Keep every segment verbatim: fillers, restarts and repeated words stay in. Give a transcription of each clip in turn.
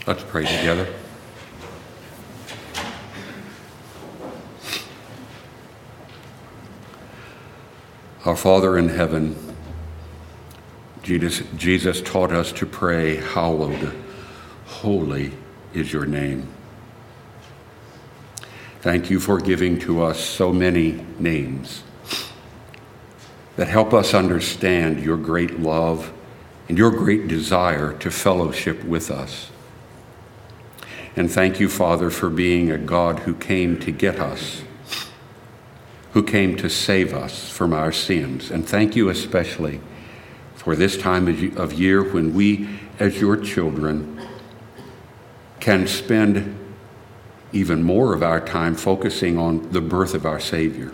Let's pray together. Our Father in heaven, Jesus, Jesus taught us to pray, hallowed, holy is your name. Thank you for giving to us so many names that help us understand your great love and your great desire to fellowship with us. And thank you, Father, for being a God who came to get us, who came to save us from our sins. And thank you especially for this time of year when we, as your children, can spend even more of our time focusing on the birth of our Savior.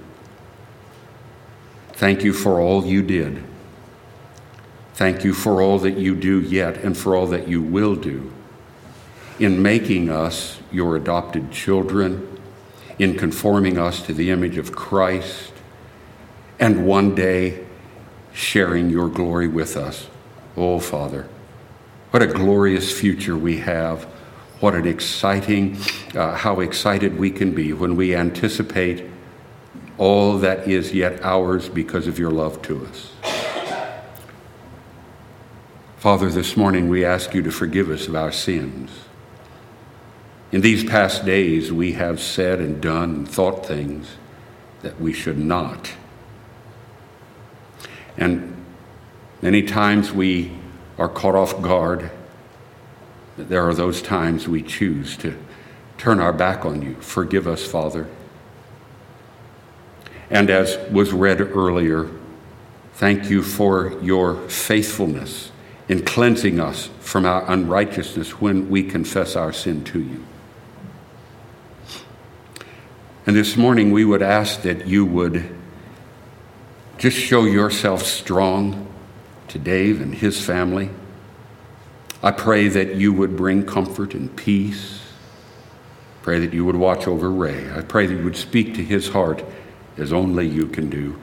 Thank you for all you did. Thank you for all that you do yet and for all that you will do in making us your adopted children, in conforming us to the image of Christ, and one day sharing your glory with us. Oh, Father, what a glorious future we have. What an exciting, uh, how excited we can be when we anticipate all that is yet ours because of your love to us. Father, this morning we ask you to forgive us of our sins. In these past days, we have said and done and thought things that we should not. And many times we are caught off guard. There are those times we choose to turn our back on you. Forgive us, Father. And as was read earlier, thank you for your faithfulness in cleansing us from our unrighteousness when we confess our sin to you. And this morning we would ask that you would just show yourself strong to Dave and his family. I pray that you would bring comfort and peace. Pray that you would watch over Ray. I pray that you would speak to his heart as only you can do.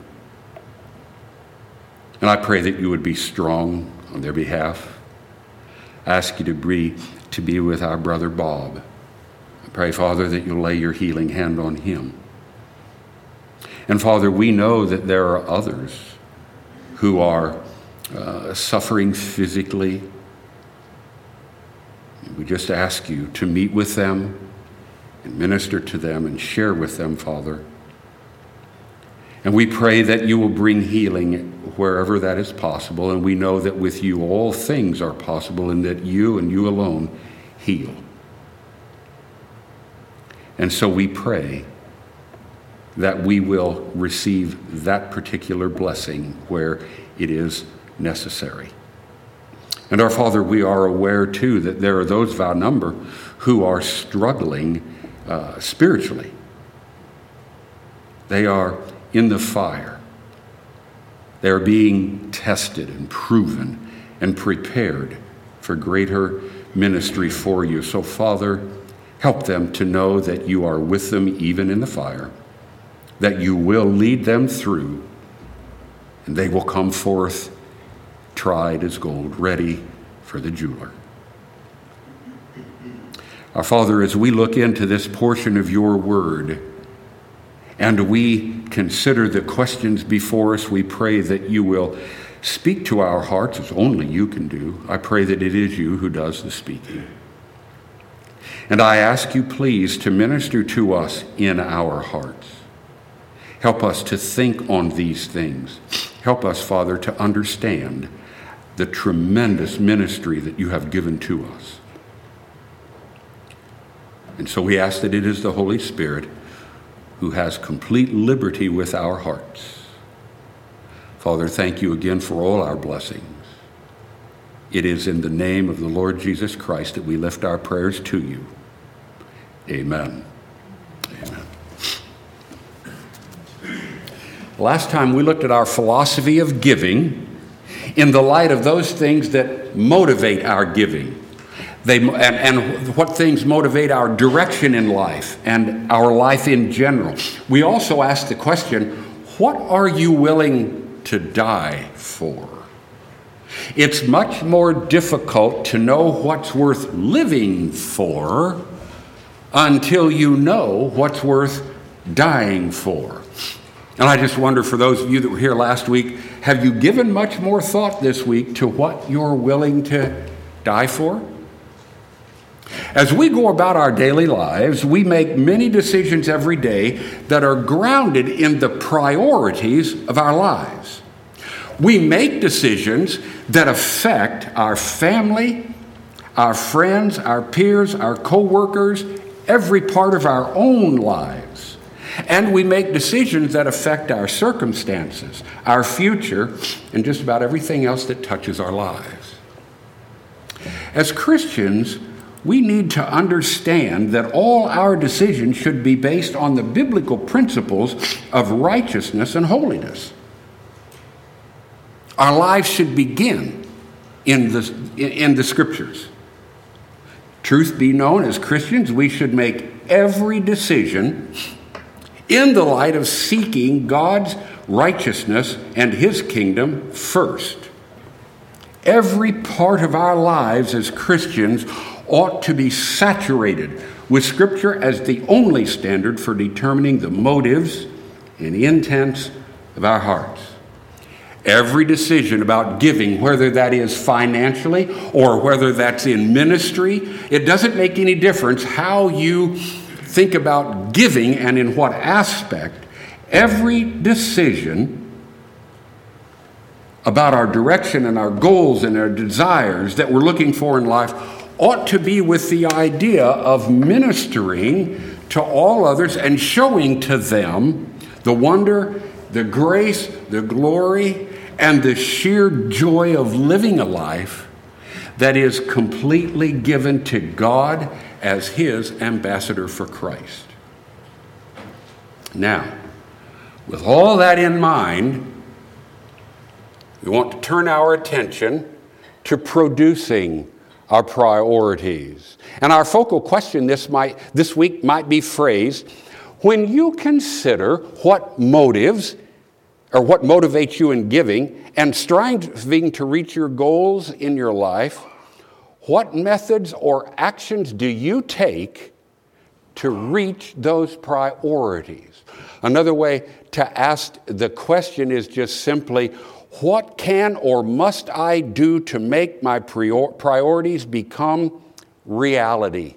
And I pray that you would be strong on their behalf. I ask you to be, to be with our brother Bob. I pray, Father, that you'll lay your healing hand on him. And Father, we know that there are others who are uh, suffering physically. We just ask you to meet with them and minister to them and share with them, Father. And we pray that you will bring healing wherever that is possible. And we know that with you all things are possible and that you and you alone heal. And so we pray that we will receive that particular blessing where it is necessary. And our Father, we are aware too that there are those of our number who are struggling uh, spiritually. They are in the fire. They are being tested and proven and prepared for greater ministry for you. So Father, help them to know that you are with them even in the fire, that you will lead them through, and they will come forth tried as gold, ready for the jeweler. Our Father, as we look into this portion of your word and we consider the questions before us, we pray that you will speak to our hearts as only you can do. I pray that it is you who does the speaking. And I ask you, please, to minister to us in our hearts. Help us to think on these things. Help us, Father, to understand the tremendous ministry that you have given to us. And so we ask that it is the Holy Spirit who has complete liberty with our hearts. Father, thank you again for all our blessings. It is in the name of the Lord Jesus Christ that we lift our prayers to you. Amen. Amen. Last time we looked at our philosophy of giving in the light of those things that motivate our giving. They, and, and what things motivate our direction in life and our life in general. We also asked the question, what are you willing to die for? It's much more difficult to know what's worth living for until you know what's worth dying for. And I just wonder, for those of you that were here last week, have you given much more thought this week to what you're willing to die for? As we go about our daily lives, we make many decisions every day that are grounded in the priorities of our lives. We make decisions that affect our family, our friends, our peers, our co-workers, every part of our own lives. And we make decisions that affect our circumstances, our future, and just about everything else that touches our lives. As Christians, we need to understand that all our decisions should be based on the biblical principles of righteousness and holiness. Our lives should begin in the, in the Scriptures. Truth be known, as Christians, we should make every decision in the light of seeking God's righteousness and His kingdom first. Every part of our lives as Christians ought to be saturated with Scripture as the only standard for determining the motives and intents of our hearts. Every decision about giving, whether that is financially or whether that's in ministry, it doesn't make any difference how you think about giving and in what aspect. Every decision about our direction and our goals and our desires that we're looking for in life ought to be with the idea of ministering to all others and showing to them the wonder, the grace, the glory, and the sheer joy of living a life that is completely given to God as His ambassador for Christ. Now, with all that in mind, we want to turn our attention to producing our priorities. And our focal question this might this week might be phrased, when you consider what motives or what motivates you in giving and striving to reach your goals in your life, what methods or actions do you take to reach those priorities? Another way to ask the question is just simply, what can or must I do to make my prior- priorities become reality?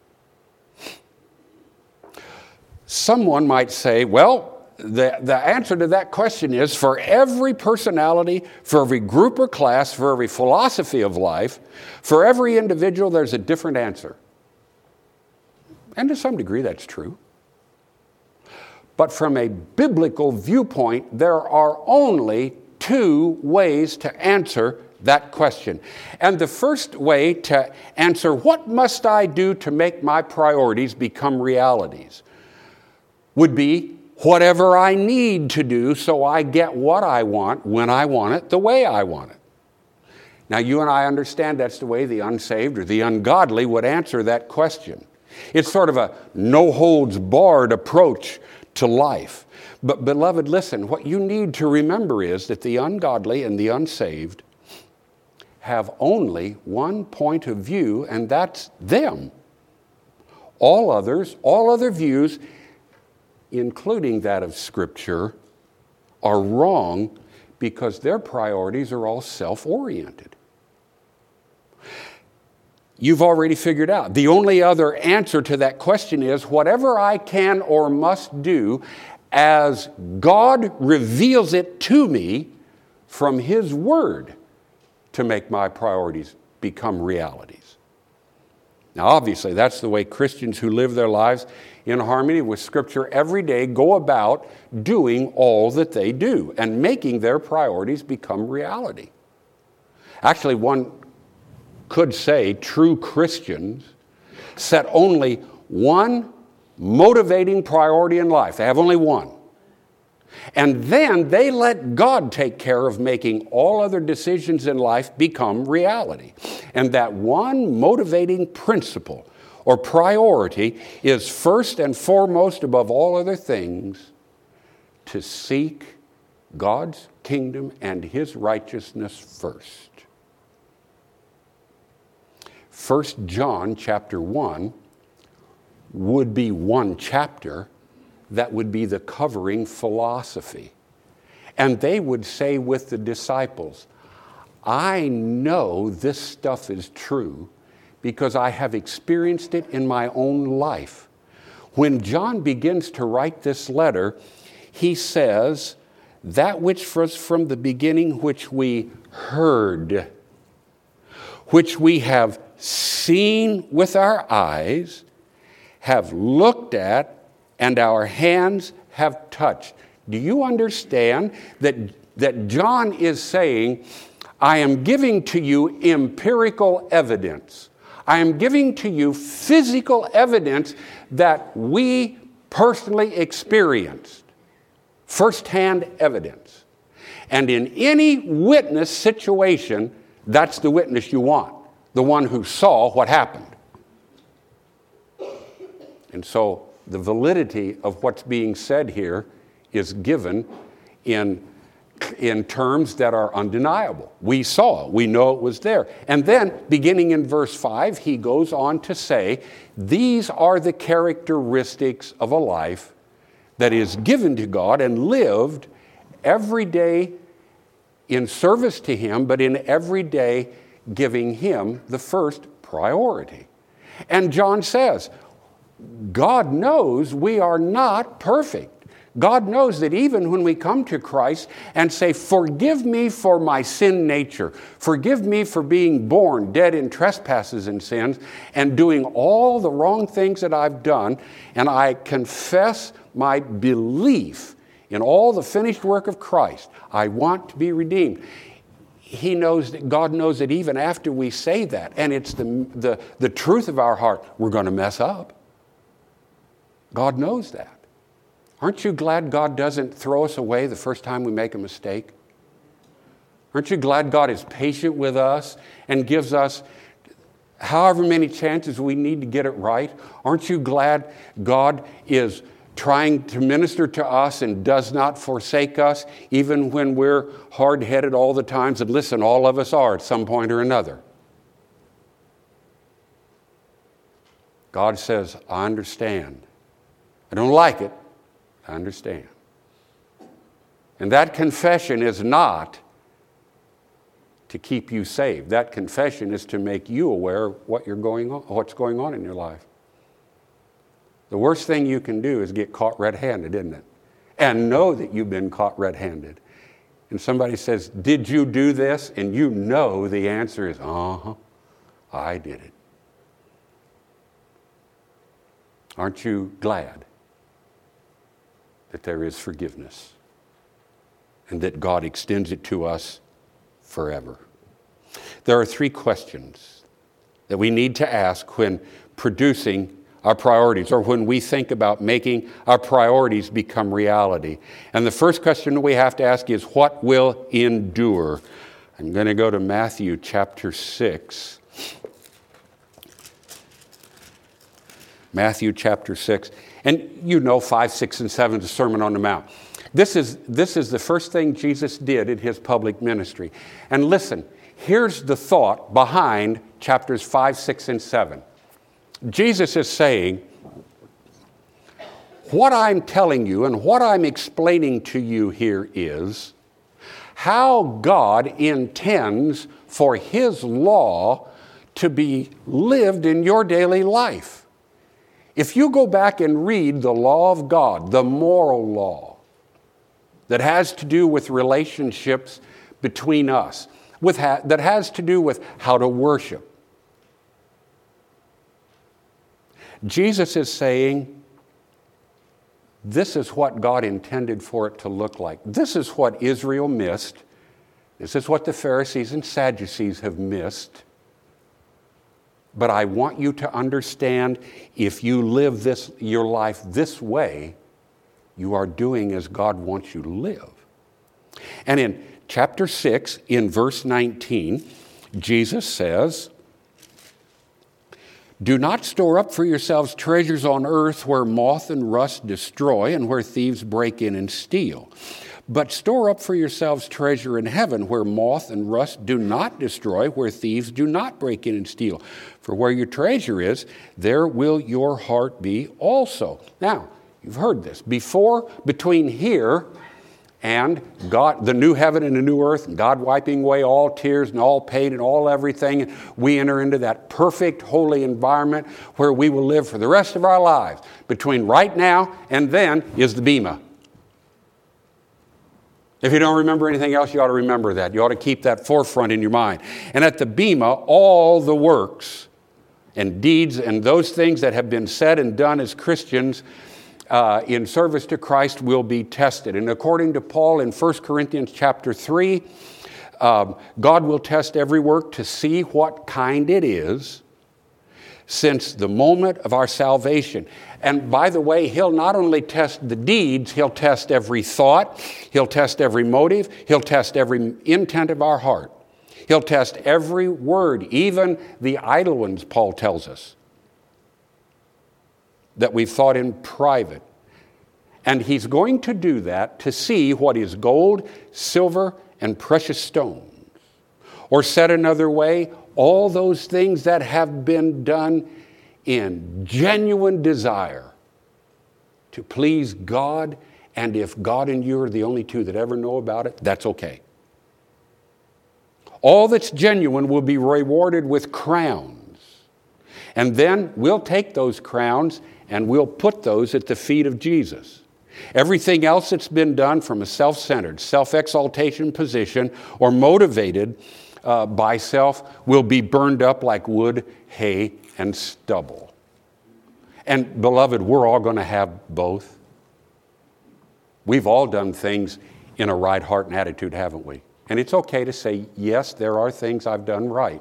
Someone might say, well, the, the answer to that question is, for every personality, for every group or class, for every philosophy of life, for every individual, there's a different answer. And to some degree, that's true. But from a biblical viewpoint, there are only two ways to answer that question. And the first way to answer, what must I do to make my priorities become realities, would be whatever I need to do so I get what I want, when I want it, the way I want it. Now, you and I understand that's the way the unsaved or the ungodly would answer that question. It's sort of a no-holds-barred approach to life. But beloved, listen, what you need to remember is that the ungodly and the unsaved have only one point of view, and that's them. All others, all other views, including that of Scripture, are wrong because their priorities are all self-oriented. You've already figured out. The only other answer to that question is whatever I can or must do as God reveals it to me from His Word to make my priorities become realities. Now, obviously, that's the way Christians who live their lives in harmony with Scripture every day go about doing all that they do and making their priorities become reality. Actually, one could say true Christians set only one motivating priority in life. They have only one. And then they let God take care of making all other decisions in life become reality. And that one motivating principle or priority is first and foremost above all other things to seek God's kingdom and His righteousness first. First John chapter one would be one chapter that would be the covering philosophy. And they would say with the disciples, I know this stuff is true because I have experienced it in my own life. When John begins to write this letter, he says, that which was from the beginning, which we heard, which we have seen with our eyes, have looked at, and our hands have touched. Do you understand that, that John is saying, I am giving to you empirical evidence. I am giving to you physical evidence that we personally experienced. Firsthand evidence. And in any witness situation, that's the witness you want. The one who saw what happened. And so the validity of what's being said here is given in, in terms that are undeniable. We saw, we know it was there. And then, beginning in verse five, he goes on to say, these are the characteristics of a life that is given to God and lived every day in service to Him, but in every day giving Him the first priority. And John says, God knows we are not perfect. God knows that even when we come to Christ and say, forgive me for my sin nature, forgive me for being born dead in trespasses and sins and doing all the wrong things that I've done, and I confess my belief in all the finished work of Christ, I want to be redeemed. He knows that God knows that even after we say that, and it's the, the, the truth of our heart, we're going to mess up. God knows that. Aren't you glad God doesn't throw us away the first time we make a mistake? Aren't you glad God is patient with us and gives us however many chances we need to get it right? Aren't you glad God is trying to minister to us and does not forsake us, even when we're hard-headed all the times? And listen, all of us are at some point or another. God says, I understand. I don't like it. I understand. And that confession is not to keep you saved. That confession is to make you aware of what you're going on, what's going on in your life. The worst thing you can do is get caught red-handed, isn't it? And know that you've been caught red-handed. And somebody says, did you do this? And you know the answer is, uh-huh, I did it. Aren't you glad that there is forgiveness and that God extends it to us forever? There are three questions that we need to ask when producing our priorities, or when we think about making our priorities become reality. And the first question we have to ask is, what will endure? I'm going to go to Matthew chapter six. Matthew chapter six. And you know five, six, and seven is the Sermon on the Mount. This is, this is the first thing Jesus did in his public ministry. And listen, here's the thought behind chapters five, six, and seven. Jesus is saying, what I'm telling you and what I'm explaining to you here is how God intends for His law to be lived in your daily life. If you go back and read the law of God, the moral law that has to do with relationships between us, with ha- that has to do with how to worship, Jesus is saying, this is what God intended for it to look like. This is what Israel missed. This is what the Pharisees and Sadducees have missed. But I want you to understand, if you live this your life this way, you are doing as God wants you to live. And in chapter six, in verse nineteen, Jesus says, do not store up for yourselves treasures on earth where moth and rust destroy and where thieves break in and steal. But store up for yourselves treasure in heaven, where moth and rust do not destroy, where thieves do not break in and steal. For where your treasure is, there will your heart be also. Now, you've heard this. Before, between here and God, the new heaven and the new earth, and God wiping away all tears and all pain and all everything, and we enter into that perfect, holy environment where we will live for the rest of our lives. Between right now and then is the Bema. If you don't remember anything else, you ought to remember that. You ought to keep that forefront in your mind. And at the Bema, all the works and deeds and those things that have been said and done as Christians uh, in service to Christ will be tested. And according to Paul in First Corinthians chapter three, um, God will test every work to see what kind it is since the moment of our salvation. And by the way, he'll not only test the deeds, he'll test every thought, he'll test every motive, he'll test every intent of our heart. He'll test every word, even the idle ones, Paul tells us, that we've thought in private. And he's going to do that to see what is gold, silver, and precious stones. Or said another way, all those things that have been done in genuine desire to please God, and if God and you are the only two that ever know about it, that's okay. All that's genuine will be rewarded with crowns. And then we'll take those crowns and we'll put those at the feet of Jesus. Everything else that's been done from a self-centered, self-exaltation position or motivated uh, by self will be burned up like wood, hay, and stubble. And beloved, we're all going to have both. We've all done things in a right heart and attitude, haven't we? And it's okay to say, yes, there are things I've done right.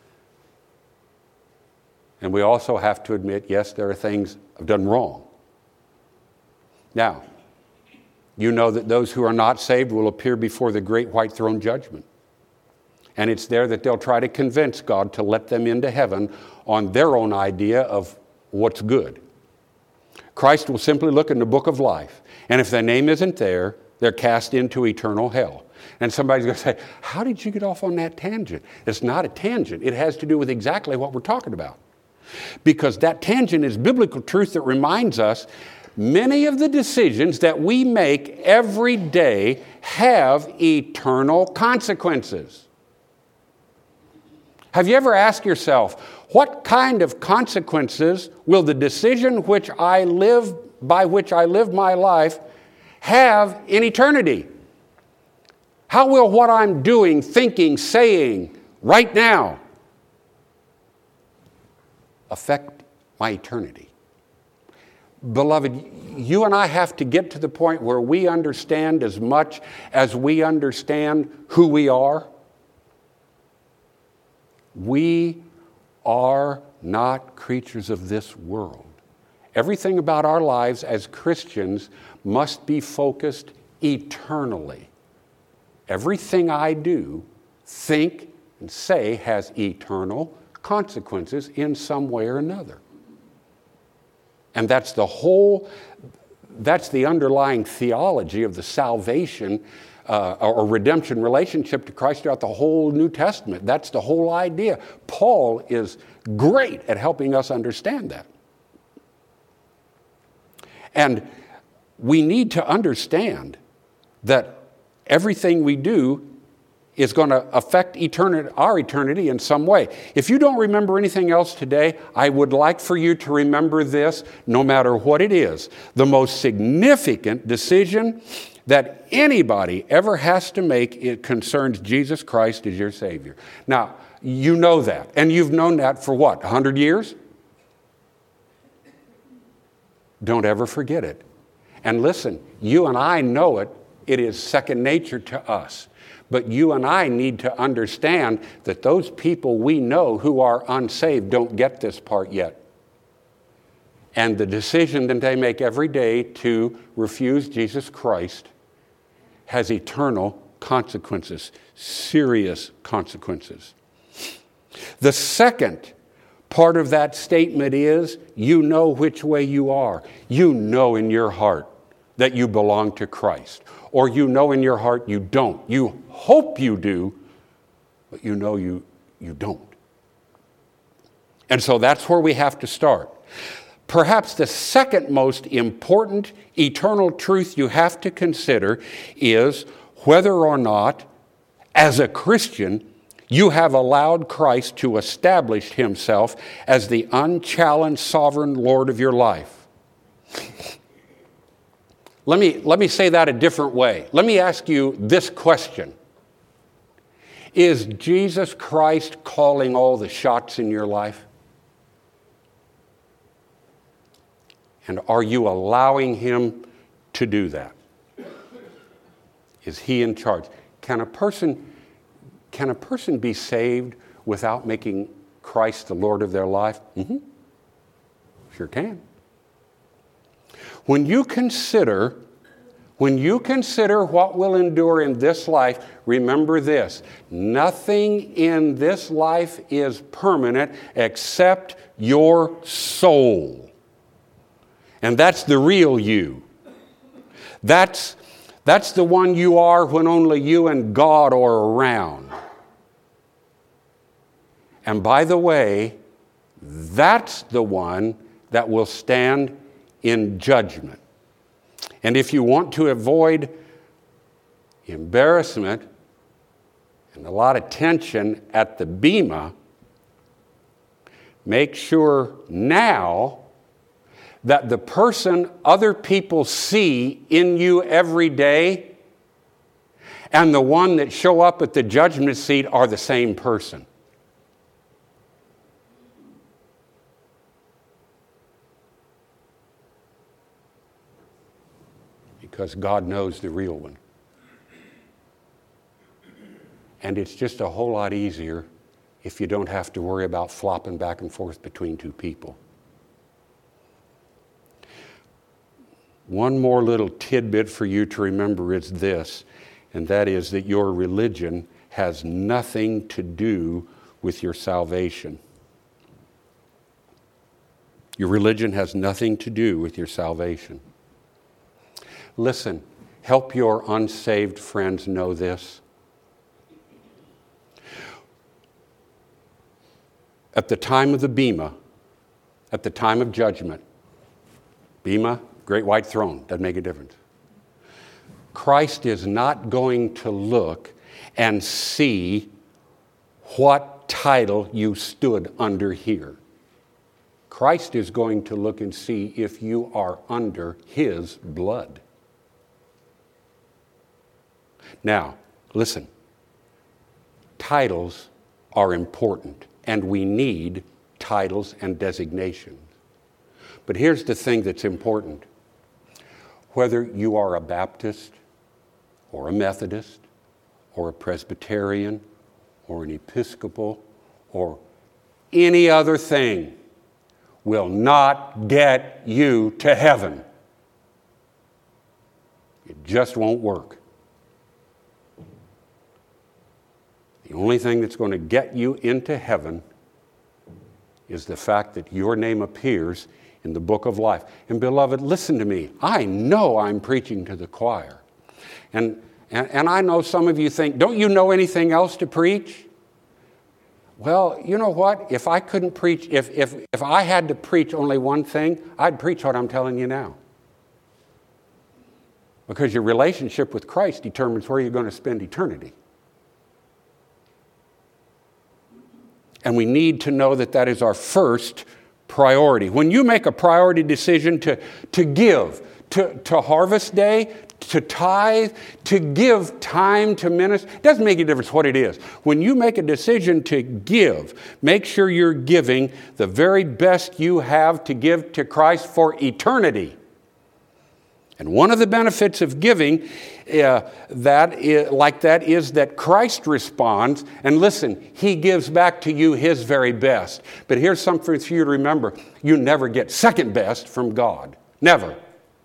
And we also have to admit, yes, there are things I've done wrong. Now, you know that those who are not saved will appear before the great white throne judgment. And it's there that they'll try to convince God to let them into heaven on their own idea of what's good. Christ will simply look in the book of life, and if their name isn't there, they're cast into eternal hell. And somebody's going to say, how did you get off on that tangent? It's not a tangent. It has to do with exactly what we're talking about. Because that tangent is biblical truth that reminds us many of the decisions that we make every day have eternal consequences. Have you ever asked yourself, what kind of consequences will the decision which I live, by which I live my life have in eternity? How will what I'm doing, thinking, saying right now affect my eternity? Beloved, you and I have to get to the point where we understand as much as we understand who we are. We are not creatures of this world. Everything about our lives as Christians must be focused eternally. Everything I do, think, and say has eternal consequences in some way or another. And that's the whole, that's the underlying theology of the salvation uh, or redemption relationship to Christ throughout the whole New Testament. That's the whole idea. Paul is great at helping us understand that. And we need to understand that everything we do is going to affect eternity, our eternity in some way. If you don't remember anything else today, I would like for you to remember this, no matter what it is. The most significant decision that anybody ever has to make, it concerns Jesus Christ as your Savior. Now, you know that, and you've known that for what, one hundred years? Don't ever forget it. And listen, you and I know it. It is second nature to us. But you and I need to understand that those people we know who are unsaved don't get this part yet. And the decision that they make every day to refuse Jesus Christ has eternal consequences, serious consequences. The second part of that statement is, you know which way you are. You know in your heart that you belong to Christ, or you know in your heart you don't. You hope you do, but you know you, you don't. And so that's where we have to start. Perhaps the second most important eternal truth you have to consider is whether or not, as a Christian, you have allowed Christ to establish himself as the unchallenged sovereign Lord of your life. Let me, let me say that a different way. Let me ask you this question. Is Jesus Christ calling all the shots in your life? And are you allowing him to do that? Is he in charge? Can a person, can a person be saved without making Christ the Lord of their life? Mm-hmm. Sure can. When you consider, when you consider what will endure in this life, remember this: nothing in this life is permanent except your soul. And that's the real you. That's, that's the one you are when only you and God are around. And by the way, that's the one that will stand in judgment. And if you want to avoid embarrassment and a lot of tension at the bema, make sure now that the person other people see in you every day and the one that show up at the judgment seat are the same person. Because God knows the real one. And it's just a whole lot easier if you don't have to worry about flopping back and forth between two people. One more little tidbit for you to remember is this, and that is that your religion has nothing to do with your salvation. Your religion has nothing to do with your salvation. Listen, help your unsaved friends know this. At the time of the bema, at the time of judgment, bema, great white throne, doesn't make a difference. Christ is not going to look and see what title you stood under here. Christ is going to look and see if you are under his blood. Now, listen, titles are important, and we need titles and designations. But here's the thing that's important. Whether you are a Baptist or a Methodist or a Presbyterian or an Episcopal or any other thing will not get you to heaven. It just won't work. The only thing that's going to get you into heaven is the fact that your name appears in the book of life. And beloved, listen to me. I know I'm preaching to the choir. And, and, and I know some of you think, don't you know anything else to preach? Well, you know what? If I couldn't preach, if, if, if I had to preach only one thing, I'd preach what I'm telling you now. Because your relationship with Christ determines where you're going to spend eternity. And we need to know that that is our first priority. When you make a priority decision to, to give, to, to harvest day, to tithe, to give time to minister, it doesn't make a difference what it is. When you make a decision to give, make sure you're giving the very best you have to give to Christ for eternity. And one of the benefits of giving uh, that is, like that is that Christ responds, and listen, he gives back to you his very best. But here's something for you to remember. You never get second best from God. Never.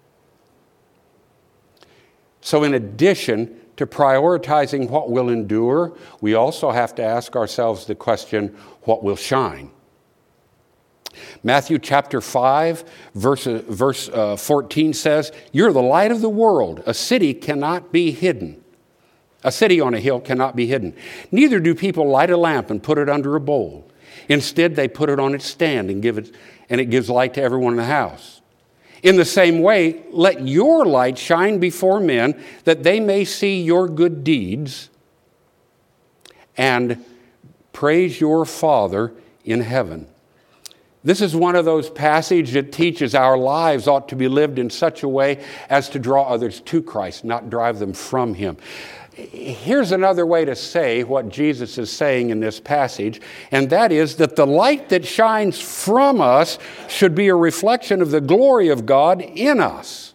So in addition to prioritizing what will endure, we also have to ask ourselves the question, what will shine? Matthew chapter five, verse, verse uh, fourteen says, "You're the light of the world. A city cannot be hidden. A city on a hill cannot be hidden. Neither do people light a lamp and put it under a bowl. Instead, they put it on its stand and give it, and it gives light to everyone in the house. In the same way, let your light shine before men, that they may see your good deeds and praise your Father in heaven." This is one of those passages that teaches our lives ought to be lived in such a way as to draw others to Christ, not drive them from Him. Here's another way to say what Jesus is saying in this passage, and that is that the light that shines from us should be a reflection of the glory of God in us.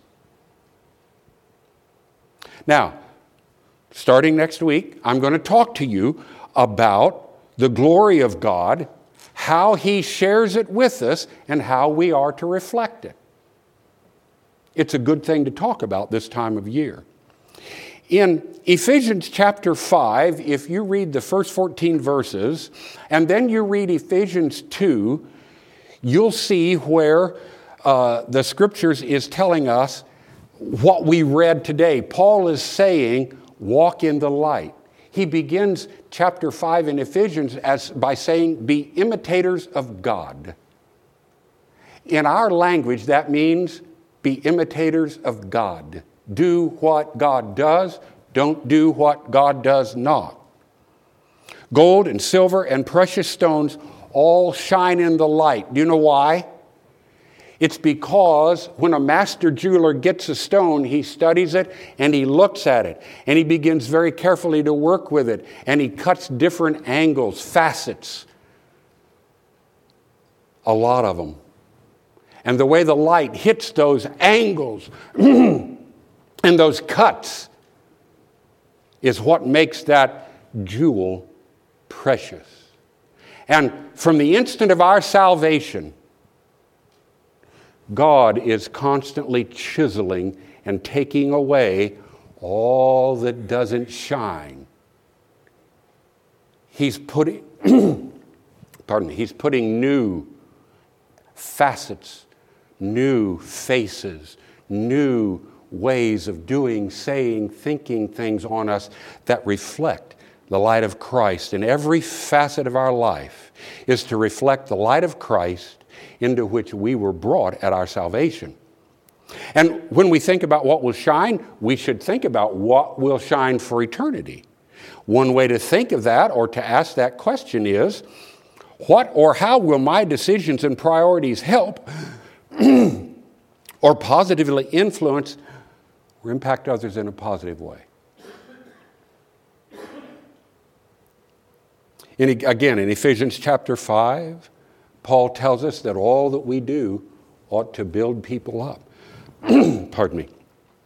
Now, starting next week, I'm going to talk to you about the glory of God, how He shares it with us, and how we are to reflect it. It's a good thing to talk about this time of year. In Ephesians chapter five, if you read the first fourteen verses, and then you read Ephesians two, you'll see where uh, the Scriptures is telling us what we read today. Paul is saying, walk in the light. He begins chapter five in Ephesians as by saying, be imitators of God. In our language, that means be imitators of God. Do what God does. Don't do what God does not. Gold and silver and precious stones all shine in the light. Do you know why? It's because when a master jeweler gets a stone, he studies it and he looks at it and he begins very carefully to work with it and he cuts different angles, facets, a lot of them. And the way the light hits those angles and those cuts is what makes that jewel precious. And from the instant of our salvation, God is constantly chiseling and taking away all that doesn't shine. He's putting, pardon me, He's putting new facets, new faces, new ways of doing, saying, thinking things on us that reflect the light of Christ. And every facet of our life is to reflect the light of Christ into which we were brought at our salvation. And when we think about what will shine, we should think about what will shine for eternity. One way to think of that or to ask that question is, what or how will my decisions and priorities help or positively influence or impact others in a positive way? In, again, in Ephesians chapter five, Paul tells us that all that we do ought to build people up. Pardon me.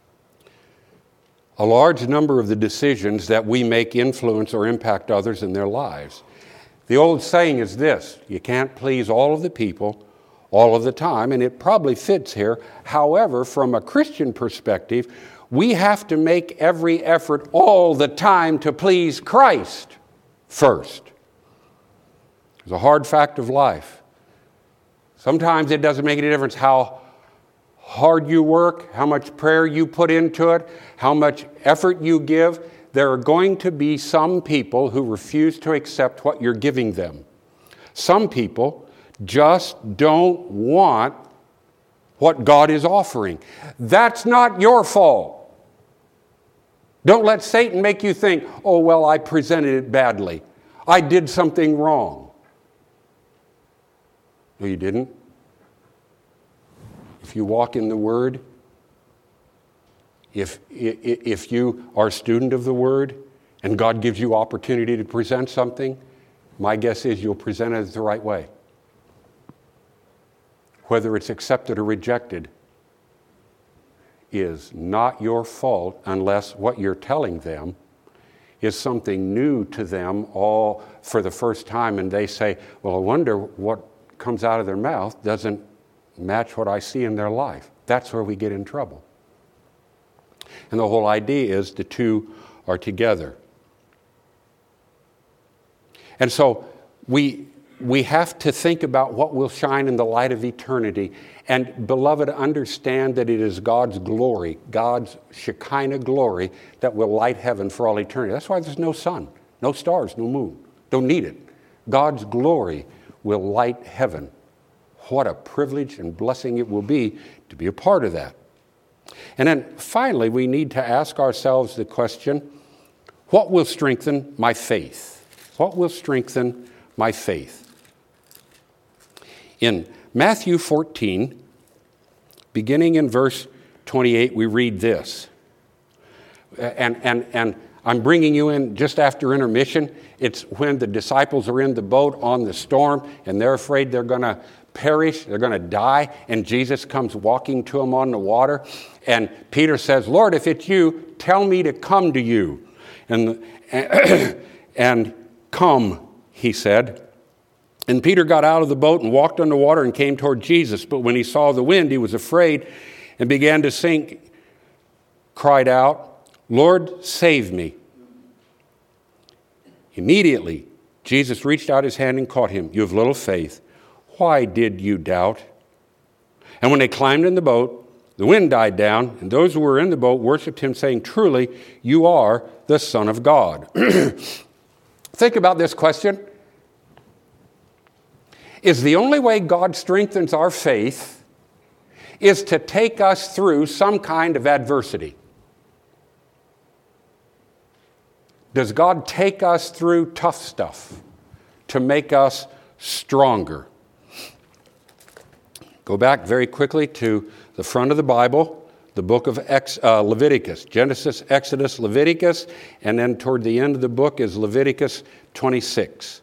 A large number of the decisions that we make influence or impact others in their lives. The old saying is this: you can't please all of the people all of the time, and it probably fits here. However, from a Christian perspective, we have to make every effort all the time to please Christ first. It's a hard fact of life. Sometimes it doesn't make any difference how hard you work, how much prayer you put into it, how much effort you give. There are going to be some people who refuse to accept what you're giving them. Some people just don't want what God is offering. That's not your fault. Don't let Satan make you think, oh, well, I presented it badly. I did something wrong. No, you didn't. If you walk in the Word, if, if you are a student of the Word and God gives you opportunity to present something, my guess is you'll present it the right way. Whether it's accepted or rejected is not your fault unless what you're telling them is something new to them all for the first time and they say, well, I wonder what comes out of their mouth doesn't match what I see in their life. That's where we get in trouble. And the whole idea is the two are together. And so we we have to think about what will shine in the light of eternity. And beloved, understand that it is God's glory, God's Shekinah glory, that will light heaven for all eternity. That's why there's no sun, no stars, no moon. Don't need it. God's glory will light heaven. What a privilege and blessing it will be to be a part of that. And then finally, we need to ask ourselves the question, what will strengthen my faith? What will strengthen my faith? In Matthew fourteen, beginning in verse twenty-eight, we read this. And, and, and I'm bringing you in just after intermission. It's when the disciples are in the boat on the storm, and they're afraid they're going to perish, they're going to die, and Jesus comes walking to them on the water. And Peter says, Lord, if it's you, tell me to come to you. And, and come, he said. And Peter got out of the boat and walked on the water and came toward Jesus. But when he saw the wind, he was afraid and began to sink, cried out, Lord, save me. Immediately, Jesus reached out his hand and caught him. You have little faith. Why did you doubt? And when they climbed in the boat, the wind died down, and those who were in the boat worshiped him, saying, truly, you are the Son of God. Think about this question. Is the only way God strengthens our faith is to take us through some kind of adversity? Does God take us through tough stuff to make us stronger? Go back very quickly to the front of the Bible, the book of Ex, uh, Leviticus, Genesis, Exodus, Leviticus, and then toward the end of the book is Leviticus twenty-six.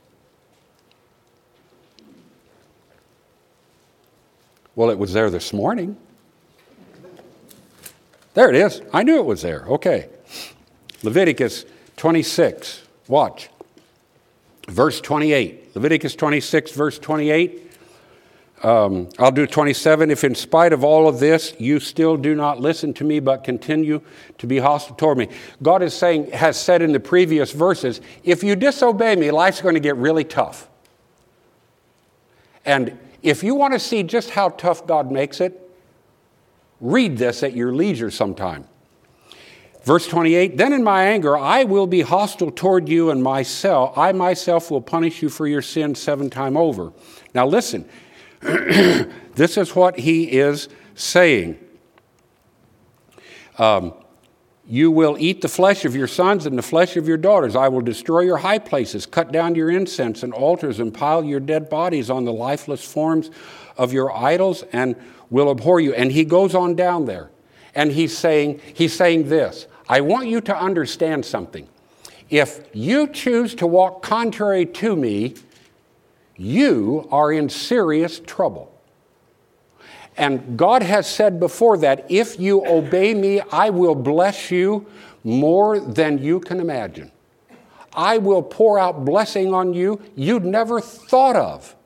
Well, it was there this morning. There it is. I knew it was there. Okay. Leviticus twenty-six. Watch. Verse twenty-eight. Leviticus twenty-six, verse twenty-eight. Um, I'll do twenty-seven. If in spite of all of this, you still do not listen to me, but continue to be hostile toward me. God is saying, has said in the previous verses, if you disobey me, life's going to get really tough. And if you want to see just how tough God makes it, read this at your leisure sometime. Verse twenty-eight, then in my anger I will be hostile toward you, and myself, I myself will punish you for your sins seven times over. Now listen, this is what he is saying. Um, you will eat the flesh of your sons and the flesh of your daughters. I will destroy your high places, cut down your incense and altars, and pile your dead bodies on the lifeless forms of your idols, and will abhor you. And he goes on down there, and he's saying, he's saying this. I want you to understand something. If you choose to walk contrary to me, you are in serious trouble. And God has said before that, if you obey me, I will bless you more than you can imagine. I will pour out blessing on you you'd never thought of.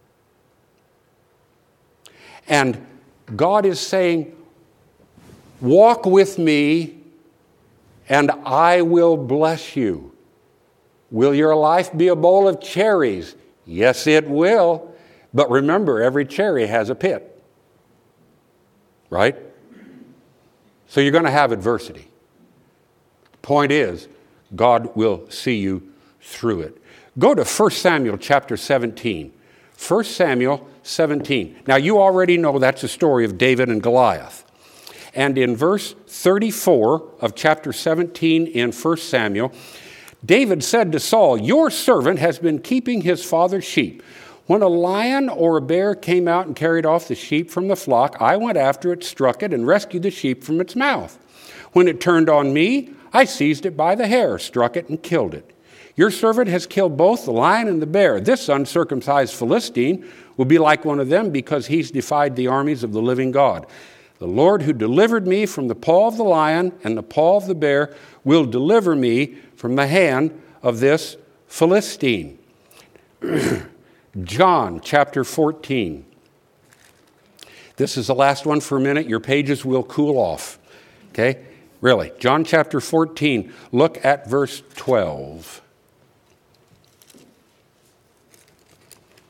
And God is saying, walk with me and I will bless you. Will your life be a bowl of cherries? Yes, it will. But remember, every cherry has a pit. Right? So you're going to have adversity. Point is, God will see you through it. Go to First Samuel chapter seventeen. First Samuel seventeen. Now you already know that's the story of David and Goliath. And in verse thirty-four of chapter seventeen in First Samuel, David said to Saul, your servant has been keeping his father's sheep. When a lion or a bear came out and carried off the sheep from the flock, I went after it, struck it, and rescued the sheep from its mouth. When it turned on me, I seized it by the hair, struck it, and killed it. Your servant has killed both the lion and the bear. This uncircumcised Philistine will be like one of them because he's defied the armies of the living God. The Lord who delivered me from the paw of the lion and the paw of the bear will deliver me from the hand of this Philistine. John chapter fourteen. This is the last one for a minute. Your pages will cool off. Okay? Really. John chapter fourteen. Look at verse twelve.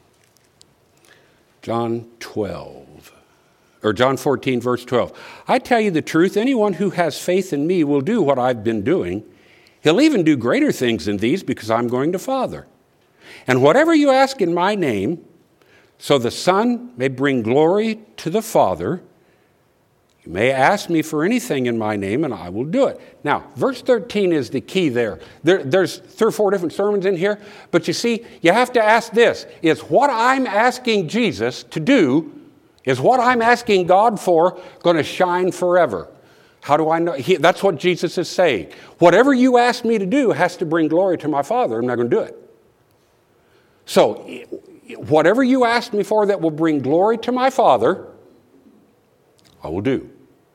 John twelve, or John fourteen, verse twelve. I tell you the truth, anyone who has faith in me will do what I've been doing. He'll even do greater things than these because I'm going to Father. And whatever you ask in my name, so the Son may bring glory to the Father, you may ask me for anything in my name, and I will do it. Now, verse thirteen is the key there. there. There's three or four different sermons in here, but you see, you have to ask this. Is what I'm asking Jesus to do, is what I'm asking God for going to shine forever? How do I know? He, that's what Jesus is saying. Whatever you ask me to do has to bring glory to my Father. I'm not going to do it. So, whatever you ask me for that will bring glory to my Father, I will do.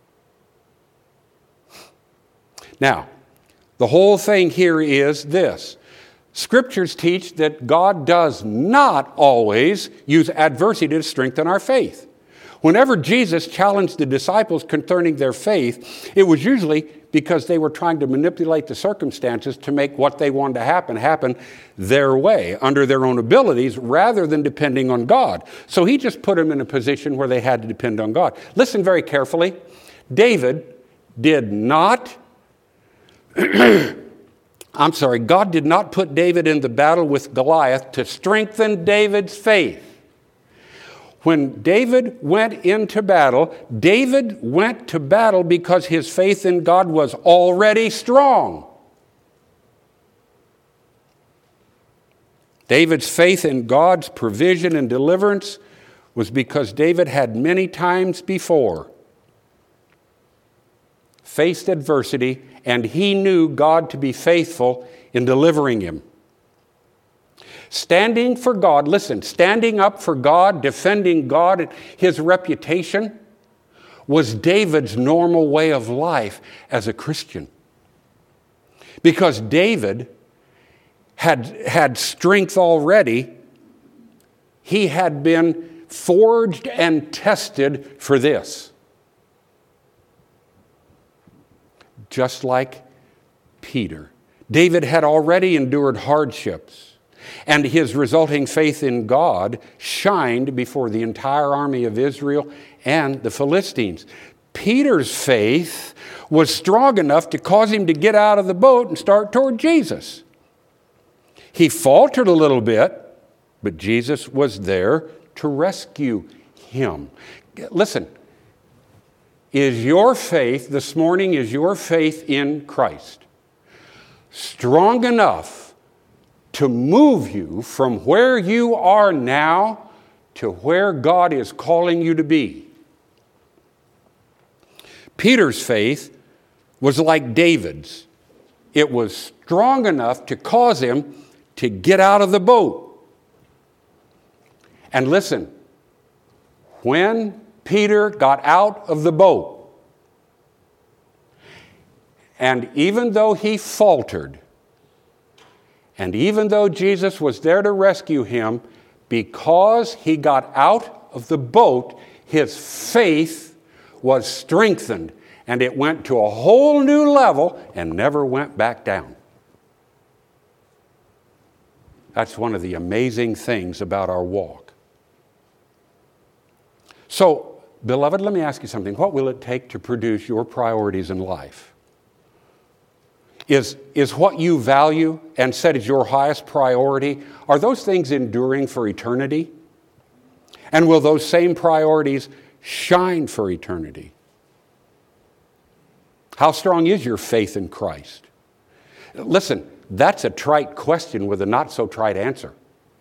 Now, the whole thing here is this. Scriptures teach that God does not always use adversity to strengthen our faith. Whenever Jesus challenged the disciples concerning their faith, it was usually because they were trying to manipulate the circumstances to make what they wanted to happen happen their way, under their own abilities, rather than depending on God. So he just put them in a position where they had to depend on God. Listen very carefully. David did not, I'm sorry, God did not put David in the battle with Goliath to strengthen David's faith. When David went into battle, David went to battle because his faith in God was already strong. David's faith in God's provision and deliverance was because David had many times before faced adversity, and he knew God to be faithful in delivering him. Standing for God, listen, standing up for God, defending God and his reputation was David's normal way of life as a Christian. Because David had, had strength already, he had been forged and tested for this. Just like Peter. David had already endured hardships, and his resulting faith in God shined before the entire army of Israel and the Philistines. Peter's faith was strong enough to cause him to get out of the boat and start toward Jesus. He faltered a little bit, but Jesus was there to rescue him. Listen, is your faith this morning, is your faith in Christ strong enough to move you from where you are now to where God is calling you to be? Peter's faith was like David's. It was strong enough to cause him to get out of the boat. And listen, when Peter got out of the boat, and even though he faltered, and even though Jesus was there to rescue him, because he got out of the boat, his faith was strengthened, and it went to a whole new level and never went back down. That's one of the amazing things about our walk. So, beloved, let me ask you something. What will it take to produce your priorities in life? Is, is what you value and set as your highest priority, are those things enduring for eternity? And will those same priorities shine for eternity? How strong is your faith in Christ? Listen, that's a trite question with a not-so-trite answer.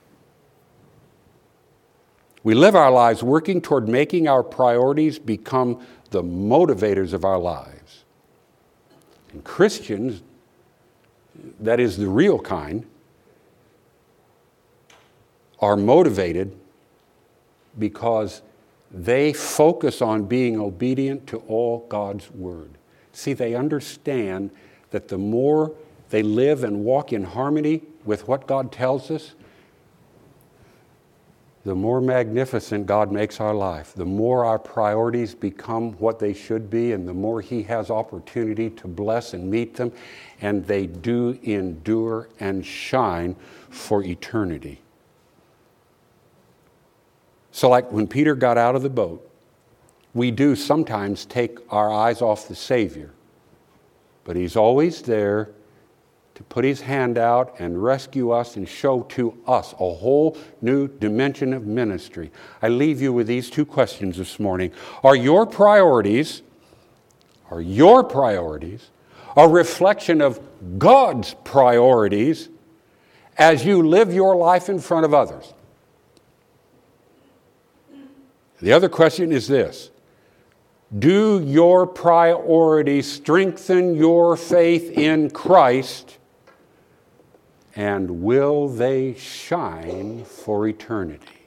We live our lives working toward making our priorities become the motivators of our lives. And Christians, that is the real kind, are motivated because they focus on being obedient to all God's word. See, they understand that the more they live and walk in harmony with what God tells us, the more magnificent God makes our life, the more our priorities become what they should be, and the more He has opportunity to bless and meet them, and they do endure and shine for eternity. So like when Peter got out of the boat, we do sometimes take our eyes off the Savior. But he's always there to put his hand out and rescue us and show to us a whole new dimension of ministry. I leave you with these two questions this morning. Are your priorities, are your priorities a reflection of God's priorities as you live your life in front of others? The other question is this: do your priorities strengthen your faith in Christ, and will they shine for eternity?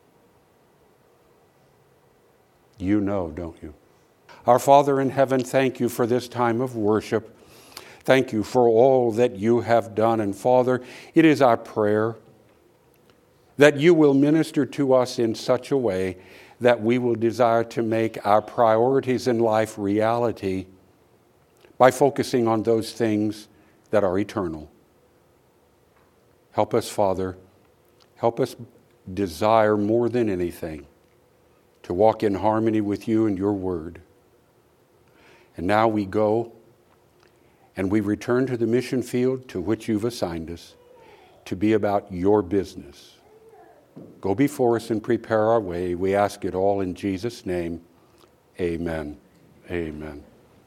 You know, don't you? Our Father in heaven, thank you for this time of worship. Thank you for all that you have done. And Father, it is our prayer that you will minister to us in such a way that we will desire to make our priorities in life reality by focusing on those things that are eternal. Help us, Father. Help us desire more than anything to walk in harmony with you and your word. And now we go and we return to the mission field to which you've assigned us to be about your business. Go before us and prepare our way. We ask it all in Jesus' name. Amen. Amen.